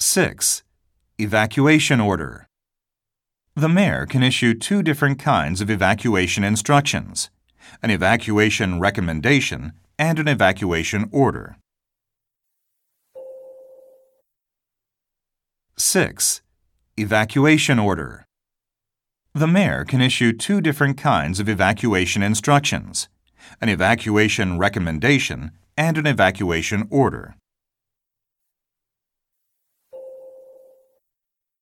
6. Evacuation order. The mayor can issue two different kinds of evacuation instructions: an evacuation recommendation and an evacuation order. 6. Evacuation order. The mayor can issue two different kinds of evacuation instructions: an evacuation recommendation and an evacuation order.